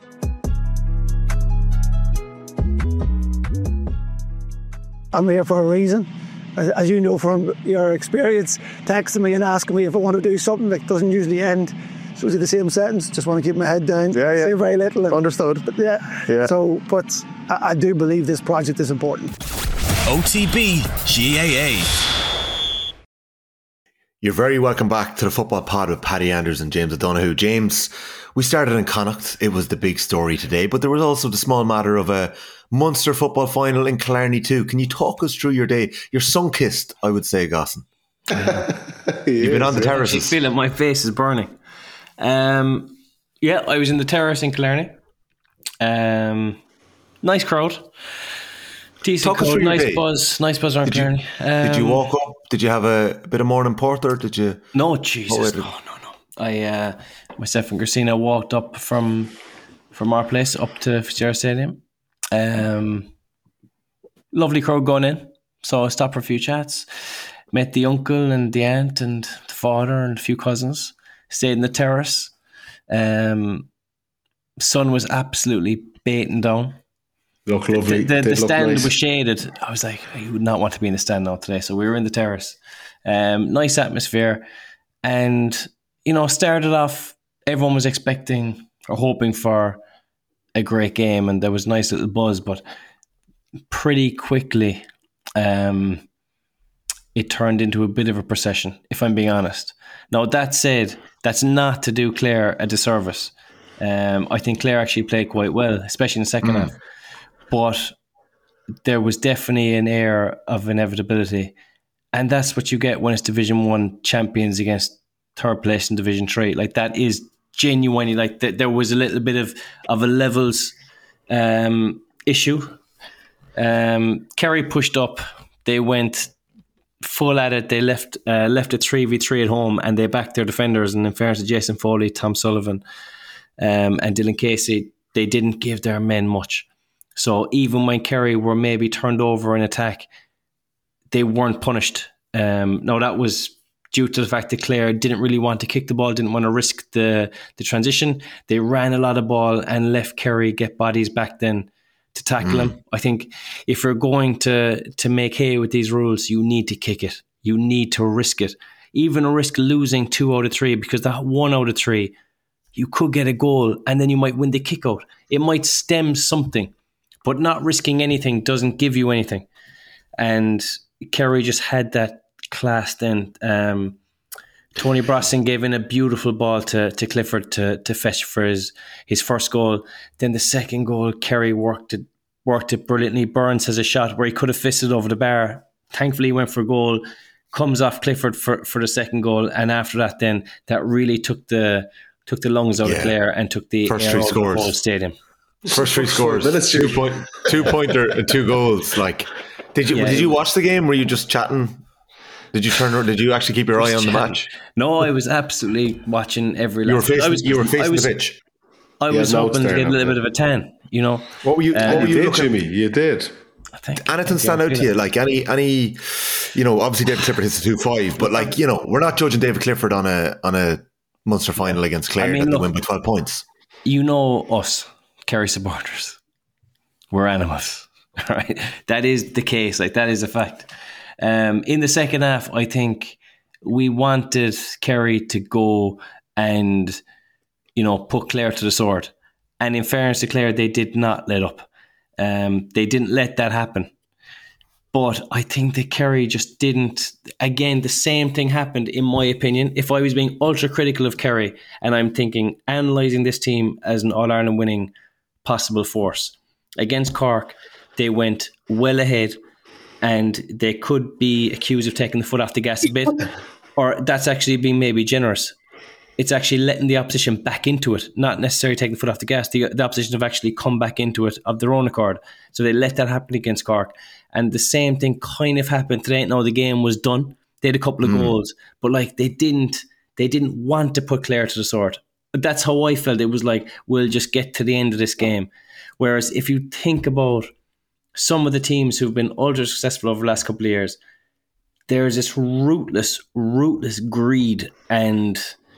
I'm here for a reason. As you know from your experience, texting me and asking me if I want to do something that doesn't usually end. It's usually the same sentence. Just want to keep my head down. Yeah, yeah. Say very little. And, Understood. But yeah. yeah. So, but I, I do believe this project is important. O T B G A A. You're very welcome back to the Football Pod with Paddy Anders and James O'Donoghue. James, we started in Connacht. It was the big story today, but there was also the small matter of a Munster football final in Killarney too. Can you talk us through your day? You're sun-kissed, I would say, Gosson. Yeah. You've been on the terraces. I feel it. My face is burning. Um, yeah, I was in the terrace in Killarney. Um, nice crowd. Decent crowd, nice day. buzz, nice buzz around Killarney. Um, did you walk up? Did you have a, a bit of morning porter? Did you? No, Jesus, no, no, no. I, uh, myself and Christina walked up from from our place up to Fitzgerald Stadium. Um, lovely crowd going in, so I stopped for a few chats. Met the uncle and the aunt and the father and a few cousins. Stayed in the terrace. Um, sun was absolutely beating down. Look lovely. The, the, the stand nice. was shaded. I was like, I would not want to be in the stand now today. So we were in the terrace. Um, nice atmosphere. And, you know, started off, everyone was expecting or hoping for a great game, and there was a nice little buzz, but pretty quickly um, it turned into a bit of a procession, if I'm being honest. Now, that said, that's not to do Clare a disservice. Um, I think Clare actually played quite well, especially in the second mm. half. But there was definitely an air of inevitability. And that's what you get when it's Division One champions against third place in Division Three. Like, that is genuinely, like, th- there was a little bit of, of a levels um, issue. Um, Kerry pushed up. They went full at it. They left uh, left it three v three at home, and they backed their defenders. And in fairness to Jason Foley, Tom Sullivan, um, and Dylan Casey, they didn't give their men much. So even when Kerry were maybe turned over in attack, they weren't punished. Um, now, that was due to the fact that Clare didn't really want to kick the ball, didn't want to risk the, the transition. They ran a lot of ball and left Kerry get bodies back then to tackle mm. them. I think if you're going to, to make hay with these rules, you need to kick it. You need to risk it. Even risk losing two out of three, because that one out of three, you could get a goal and then you might win the kick out. It might stem something. But not risking anything doesn't give you anything. And Kerry just had that class then. Um, Tony Brosnan gave in a beautiful ball to, to Clifford to, to fetch for his, his first goal. Then the second goal, Kerry worked it worked it brilliantly. Burns has a shot where he could have fisted over the bar. Thankfully, he went for a goal. Comes off Clifford for, for the second goal, and after that, then that really took the took the lungs out yeah. of Clare and took the first air three out scores. of the whole stadium. First three scores, two point, two pointer, and two goals. Like, did you yeah, did you watch the game? Were you just chatting? Did you turn? Did you actually keep your eye on chatting. the match? No, I was absolutely watching every. You were facing. I was, you were facing I was, the pitch. I was hoping to get a little bit of a tan. You know, what were you? Um, what were you, you did, Jimmy? You did. I think anything stand out to you? Like any, any, you know, obviously David Clifford hits the two five, but like you know, we're not judging David Clifford on a on a Munster final against Clare I mean, that look, they win by twelve points. You know us, Kerry supporters. We're animals, right? That is the case. Like that is a fact. Um, in the second half, I think we wanted Kerry to go and, you know, put Clare to the sword. And in fairness to Clare, they did not let up. Um, they didn't let that happen. But I think that Kerry just didn't. Again, the same thing happened, in my opinion. If I was being ultra critical of Kerry, and I'm thinking, analysing this team as an All-Ireland winning possible force. Against Cork, they went well ahead, and they could be accused of taking the foot off the gas a bit, or that's actually being maybe generous. It's actually letting the opposition back into it, not necessarily taking the foot off the gas. The, the opposition have actually come back into it of their own accord. So they let that happen against Cork. And the same thing kind of happened today. Now the game was done. They had a couple of mm. goals, but like they didn't, they didn't want to put Clare to the sword. That's how I felt. It was like, we'll just get to the end of this game. Whereas if you think about some of the teams who've been ultra successful over the last couple of years, there's this rootless, rootless greed and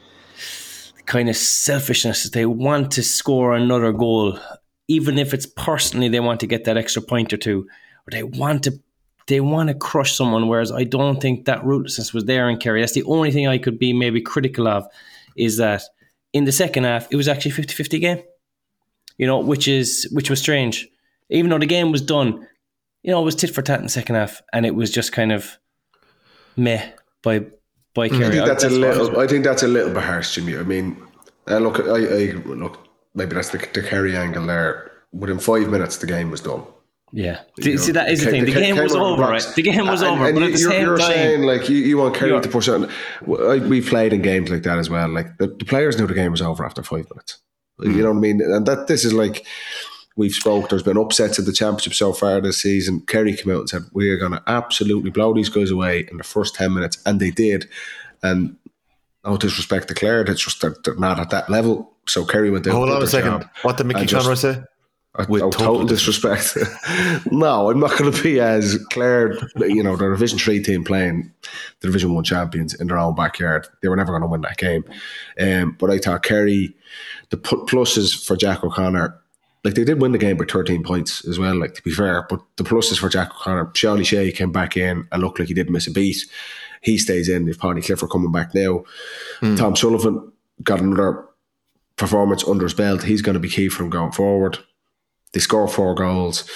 kind of selfishness. They want to score another goal, even if it's personally they want to get that extra point or two, or they want to they want to crush someone. Whereas I don't think that rootlessness was there in Kerry. That's the only thing I could be maybe critical of, is that in the second half it was actually a fifty-fifty game. You know, which is which was strange. Even though the game was done, you know, it was tit for tat in the second half, and it was just kind of meh by by Kerry. I think that's, that's a little. I think that's a little bit harsh, Jimmy. I mean, uh, look, I, I look. Maybe that's the, the Kerry angle there. Within five minutes, the game was done. Yeah, you see, know, that is the thing. The, the game was over, right? The game was and, over. And but you, at the you're, same you're time, saying like you, you want Kerry to push on. We've played in games like that as well. Like the, the players knew the game was over after five minutes. Mm. You know what I mean? And that this is like, we've spoke. There's been upsets in the championship so far this season. Kerry came out and said, we are going to absolutely blow these guys away in the first ten minutes, and they did. And no disrespect to Clare, that's just they're, they're not at that level. So Kerry went down. Hold on a second. What did Mickey Conroy say? With oh, total, total disrespect. No, I'm not going to be as Clare, you know, the Division three team playing the Division one champions in their own backyard. They were never going to win that game. Um, but I thought Kerry, the pluses for Jack O'Connor, like they did win the game by thirteen points as well, like to be fair, but the pluses for Jack O'Connor, Sean Shea came back in and looked like he didn't miss a beat. He stays in. If Paddy Clifford coming back now. Mm. Tom Sullivan got another performance under his belt. He's going to be key for him going forward. They score four goals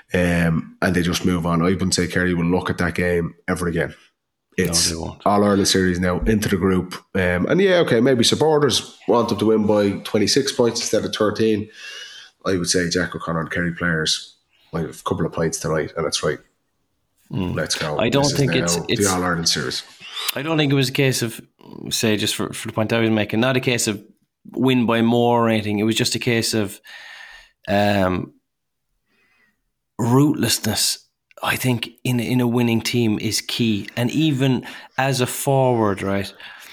um, and they just move on. I wouldn't say Kerry will look at that game ever again. It's no, All-Ireland series now, into the group. Um, and yeah, okay, maybe supporters want them to win by twenty-six points instead of thirteen. I would say Jack O'Connor and Kerry players might have a couple of points tonight, and that's right. Mm. Let's go. I don't this think it's, it's the All-Ireland series. I don't think it was a case of, say, just for, for the point I was making, not a case of win by more or anything. It was just a case of um, rootlessness. I think in in a winning team is key. And even as a forward, right,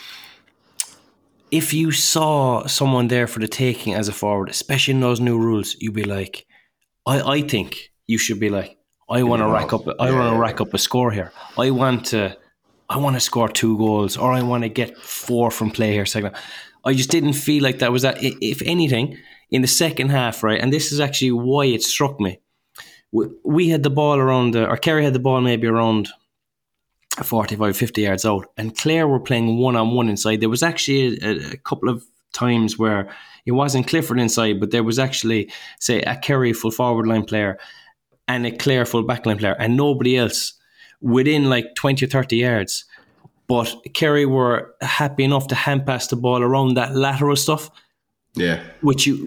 if you saw someone there for the taking as a forward, especially in those new rules, you'd be like, I, I think you should be like, I want to rack up I yeah. want to rack up a score here. I want to I want to score two goals, or I want to get four from play here. So I just didn't feel like that was that. If anything, in the second half, right, and this is actually why it struck me. We had the ball around, the, or Kerry had the ball maybe around forty-five, fifty yards out, and Clare were playing one-on-one inside. There was actually a, a couple of times where it wasn't Clifford inside, but there was actually, say, a Kerry full forward line player and a Clare full backline player, and nobody else within like twenty or thirty yards. But Kerry were happy enough to hand pass the ball around that lateral stuff. Yeah. Which you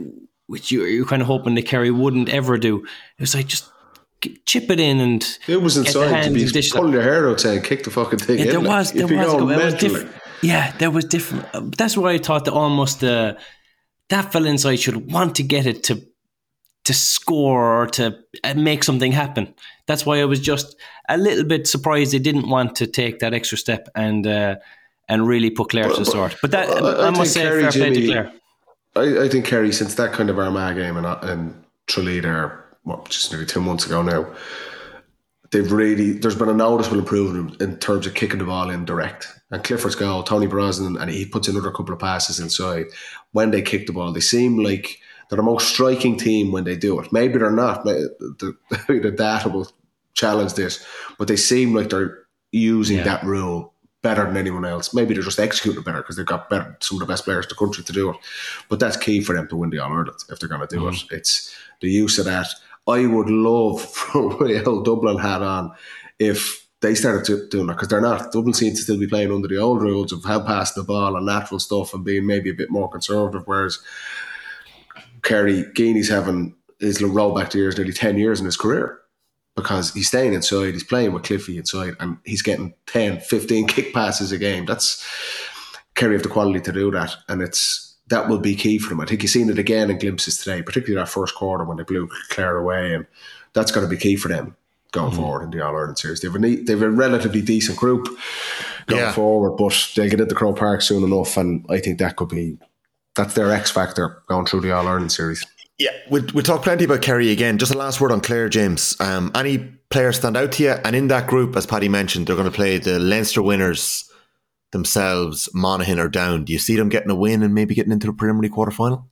which you, you're kind of hoping that Kerry wouldn't ever do. It was like, just chip it in and it was inside to be pulling your hair out saying kick the fucking thing yeah, in. There was, there was, going it was different. Yeah, there was different. That's where I thought that almost uh, that fella inside should want to get it to to score or to make something happen. That's why I was just a little bit surprised they didn't want to take that extra step and uh, and really put Clare to the sword. But that I, I, I must say, Kerry, fair play to Clare. I, I think Kerry, since that kind of Armagh game and in Tralee there, well, just nearly two months ago now, they've really, there's been a noticeable improvement in terms of kicking the ball in direct. And Clifford's goal, Tony Brosnan, and he puts another couple of passes inside. When they kick the ball, they seem like they're the most striking team when they do it. Maybe they're not. The, the data will challenge this, but they seem like they're using yeah. that rule better than anyone else. Maybe they're just executing it better because they've got better, some of the best players in the country to do it. But that's key for them to win the All-Ireland if they're going to do mm-hmm. it. It's the use of that. I would love, from my old Dublin hat on, if they started to, doing that, because they're not. Dublin seems to still be playing under the old rules of how passing the ball and natural stuff and being maybe a bit more conservative, whereas Kerry, Geeney's having his rollback to years, nearly ten years in his career, because he's staying inside, he's playing with Cliffy inside, and he's getting ten, fifteen kick passes a game. That's Kerry have the quality to do that, and it's that will be key for them. I think you've seen it again in glimpses today, particularly that first quarter when they blew Clare away, and that's going to be key for them going mm-hmm. forward in the All-Ireland series. They've a, they've a relatively decent group going yeah. forward, but they'll get into Croke Park soon enough, and I think that could be that's their X factor going through the All-Ireland series. Yeah, we'll, we'll talk plenty about Kerry again. Just a last word on Clare, James. Um, any players stand out to you? And in that group, as Paddy mentioned, they're going to play the Leinster winners themselves, Monaghan or Down. Do you see them getting a win and maybe getting into the preliminary quarter-final?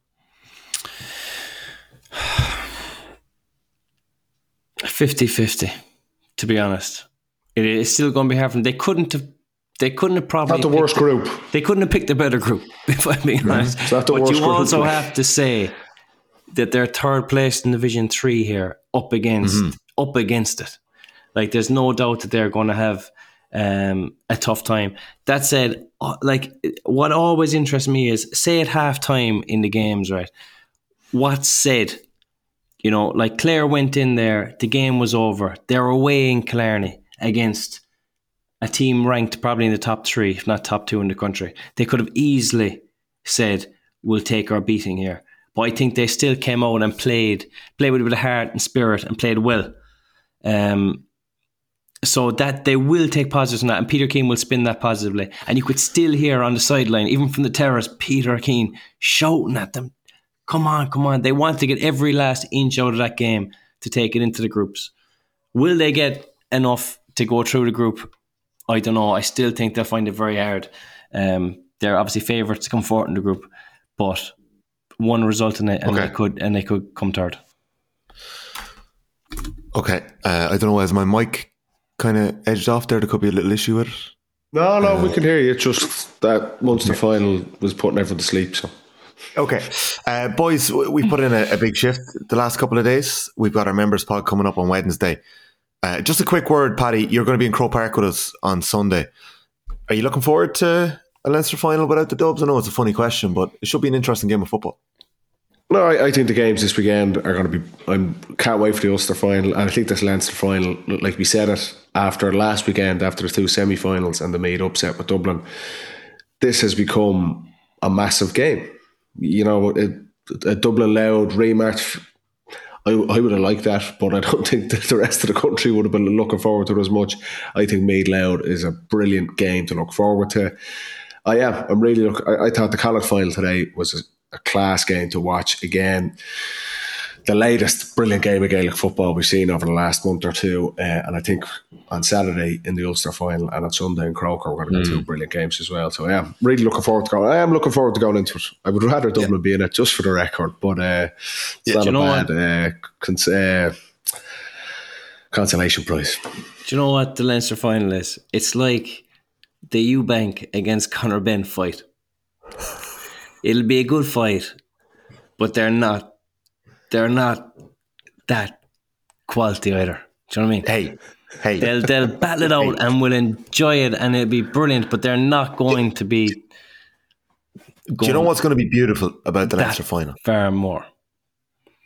fifty-fifty, to be honest. It is still going to be hard for them. They couldn't have They couldn't have probably... Not the worst group. They couldn't have picked a better group, if I'm being honest. It's not the but worst you group. also have to say that they're third place in Division three here, up against mm-hmm. up against it. Like, there's no doubt that they're going to have um, a tough time. That said, like, what always interests me is, say at half time in the games, right, what's said? You know, like Clare went in there, the game was over. They're away in Killarney against a team ranked probably in the top three, if not top two in the country. They could have easily said, we'll take our beating here. But I think they still came out and played, played with a bit of heart and spirit and played well. Um, so that they will take positives on that, and Peter Keane will spin that positively. And you could still hear on the sideline, even from the terrace, Peter Keane shouting at them, come on, come on. They want to get every last inch out of that game to take it into the groups. Will they get enough to go through the group? I don't know. I still think they'll find it very hard. Um, they're obviously favourites to come forward in the group, but one result in it, and okay. they could and they could come third. Okay, uh, I don't know. Has my mic kind of edged off there? There could be a little issue with it. No, no, uh, we can hear you. It's just that Munster yeah. final was putting everyone to sleep. So, okay, uh, boys, we put in a, a big shift the last couple of days. We've got our members pod coming up on Wednesday. Uh, just a quick word, Paddy. You're going to be in Croke Park with us on Sunday. Are you looking forward to a Leinster final without the Dubs? I know it's a funny question, but it should be an interesting game of football. No, I, I think the games this weekend are going to be. I can't wait for the Ulster final, and I think this Leinster final, like we said it after last weekend, after the two semi-finals and the Meath upset with Dublin, this has become a massive game. You know, it, a Dublin Loud rematch. I, I would have liked that, but I don't think that the rest of the country would have been looking forward to it as much. I think Meath Loud is a brilliant game to look forward to. I am. I'm really look. I, I thought the Connacht final today was a, a class game to watch. Again, the latest brilliant game of Gaelic football we've seen over the last month or two. Uh, and I think on Saturday in the Ulster final and on Sunday in Croker, we're going to get mm. two brilliant games as well. So I am really looking forward to going. I am looking forward to going into it. I would rather Dublin yeah. be in it, just for the record. But uh, it's yeah, not a bad uh, cons- uh, consolation prize. Do you know what the Leinster final is? It's like the Eubank against Conor Benn fight. It'll be a good fight, but they're not. They're not that quality either. Do you know what I mean? Hey, hey. They'll they'll battle it out hey. and we'll enjoy it, and it'll be brilliant. But they're not going to be. Do you know what's going to be beautiful about the Leinster final? Far more.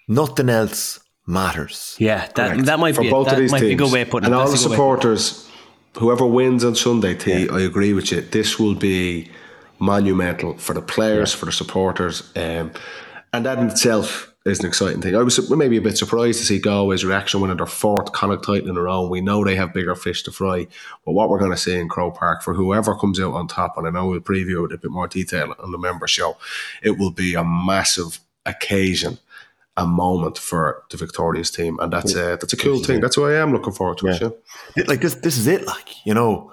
nothing else matters. Yeah, that Correct. that might For be both that of these might teams. be a good way of putting and it. all That's the a good way of putting it. supporters, whoever wins on Sunday, T, yeah. I agree with you. This will be monumental for the players, yeah. for the supporters, um, and that in itself is an exciting thing. I was maybe a bit surprised to see Galway's reaction winning their fourth Connacht title in a row. We know they have bigger fish to fry, but what we're going to see in Croke Park for whoever comes out on top, and I know we'll preview it in a bit more detail on the member show, it will be a massive occasion, a moment for the victorious team, and that's a that's a cool thing. That's why I am looking forward to yeah. it. Yeah. Like this, this is it. Like, you know,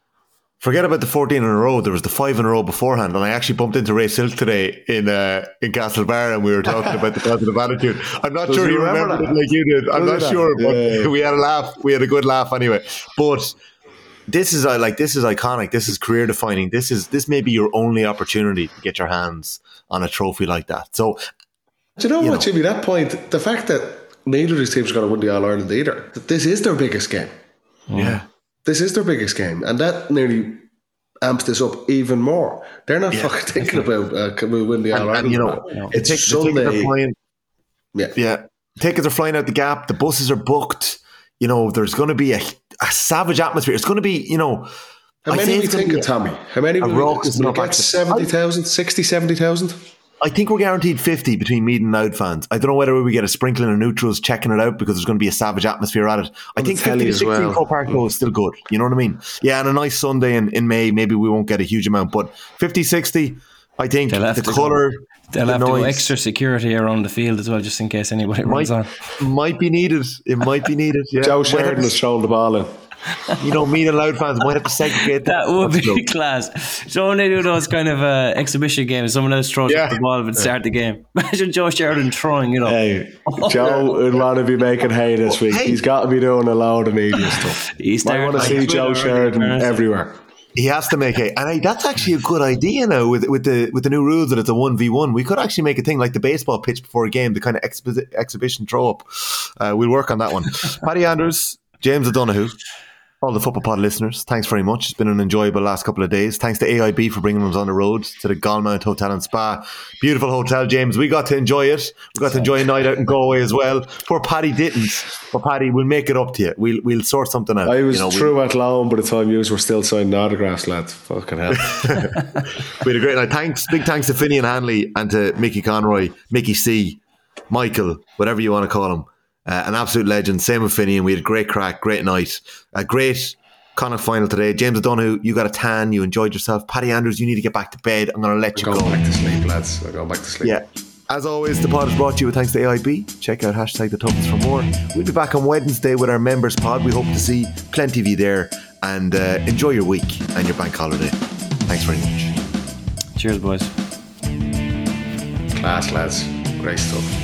forget about the fourteen in a row. There was the five in a row beforehand, and I actually bumped into Ray Silk today in uh, in Castlebar, and we were talking about the positive attitude. I'm not Does sure he remembered remember it like you did. I'm Does not sure, but yeah. we had a laugh. We had a good laugh anyway. But this is uh, like this is iconic. This is career defining. This is this may be your only opportunity to get your hands on a trophy like that. So. Do you know you what, know. Jimmy? That point, the fact that neither of these teams are going to win the All Ireland either, that this is their biggest game. Yeah. This is their biggest game. And that nearly amps this up even more. They're not yeah. fucking thinking about uh, can we win the All Ireland. You know, you know, it's take, Sunday. Flying, yeah. Yeah. Tickets are flying out the gap. The buses are booked. You know, there's going to be a, a savage atmosphere. It's going to be, you know. How many are we thinking, Tommy? How many will we get? seventy thousand, sixty, seventy thousand? I think we're guaranteed fifty between Meath and Louth fans. I don't know whether we get a sprinkling of neutrals checking it out because there's going to be a savage atmosphere at it. I On think fifty to sixty well. in Croke Park though is still good. You know what I mean? Yeah, and a nice Sunday in, in May, maybe we won't get a huge amount, but fifty, sixty, I think the colour, they'll the have noise, to go extra security around the field as well, just in case anybody runs might, on. Might be needed. It might be needed. Yeah. Joe Sheridan has thrown the ball in. You know, Meath and Louth fans might have to segregate that. That would be class. So when they do those kind of uh, exhibition games, someone else throws yeah. the ball and start yeah. the game. Imagine Joe Sheridan throwing, you know. Hey, Joe would want to be making hay this week. Hey. He's got to be doing a load of media stuff. He's I want to see Joe Sheridan everywhere. He has to make hay. And hey, that's actually a good idea now with with the with the new rules that it's a one v one. We could actually make a thing like the baseball pitch before a game, the kind of expo- exhibition throw up. Uh, we'll work on that one. Paddy Andrews, James O'Donoghue, all the Football Pod listeners, thanks very much. It's been an enjoyable last couple of days. Thanks to A I B for bringing us on the road to the Galmount Hotel and Spa. Beautiful hotel, James. We got to enjoy it. We got to enjoy a night out in Galway as well. Poor Paddy didn't. But Paddy, we'll make it up to you. We'll we'll sort something out. I was you know, through we'll, at Lawn by the time you were still signing autographs, lads. Fucking hell. We had a great night. Thanks, big thanks to Finian Hanley and to Mickey Conroy, Mickey C, Michael, whatever you want to call him. Uh, an absolute legend. Same with Finian. We had a great crack, great night. A great Connacht final today. James O'Donoghue, you got a tan, you enjoyed yourself. Paddy Andrews, you need to get back to bed. I'm going to let I'm you going go. back to sleep, lads. I'm going back to sleep. Yeah. As always, the pod is brought to you with thanks to A I B. Check out hashtag the toughest for more. We'll be back on Wednesday with our members pod. We hope to see plenty of you there, and uh, enjoy your week and your bank holiday. Thanks very much. Cheers, boys. Class, lads. Great stuff.